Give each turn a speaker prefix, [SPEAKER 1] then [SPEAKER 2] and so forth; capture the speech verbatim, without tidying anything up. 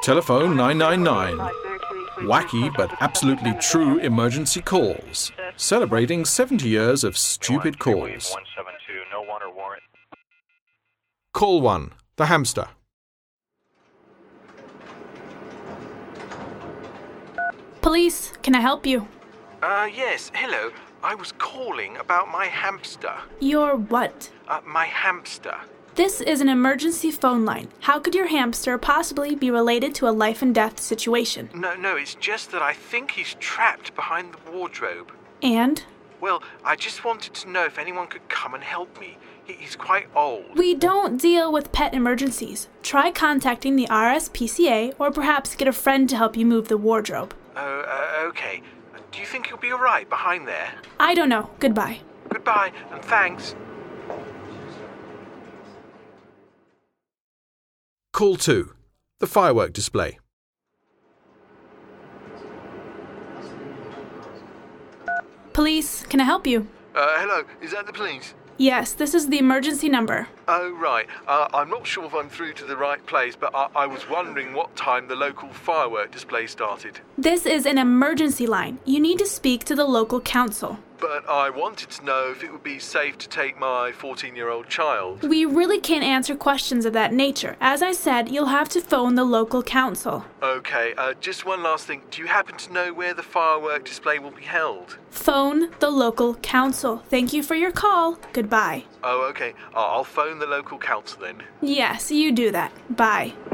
[SPEAKER 1] Telephone nine nine nine. Wacky but absolutely true emergency calls. Celebrating seventy years of stupid calls. Call one. The hamster.
[SPEAKER 2] Police, can I help you?
[SPEAKER 3] Uh, yes, hello. I was calling about my hamster.
[SPEAKER 2] Your what?
[SPEAKER 3] Uh, my hamster.
[SPEAKER 2] This is an emergency phone line. How could your hamster possibly be related to a life and death situation?
[SPEAKER 3] No, no, it's just that I think he's trapped behind the wardrobe.
[SPEAKER 2] And?
[SPEAKER 3] Well, I just wanted to know if anyone could come and help me. He, he's quite old.
[SPEAKER 2] We don't deal with pet emergencies. Try contacting the R S P C A or perhaps get a friend to help you move the wardrobe.
[SPEAKER 3] Oh, uh, okay. Do you think he'll be all right behind there?
[SPEAKER 2] I don't know. Goodbye.
[SPEAKER 3] Goodbye, and thanks.
[SPEAKER 1] Call two. The firework display.
[SPEAKER 2] Police, can I help you?
[SPEAKER 3] Uh, hello, is that the police?
[SPEAKER 2] Yes, this is the emergency number.
[SPEAKER 3] Oh, right. Uh, I'm not sure if I'm through to the right place, but I, I was wondering what time the local firework display started.
[SPEAKER 2] This is an emergency line. You need to speak to the local council.
[SPEAKER 3] But I wanted to know if it would be safe to take my fourteen-year-old child.
[SPEAKER 2] We really can't answer questions of that nature. As I said, you'll have to phone the local council.
[SPEAKER 3] Okay, uh, just one last thing. Do you happen to know where the firework display will be held?
[SPEAKER 2] Phone the local council. Thank you for your call. Goodbye.
[SPEAKER 3] Oh, okay. I'll phone the local council then.
[SPEAKER 2] Yes, you do that. Bye.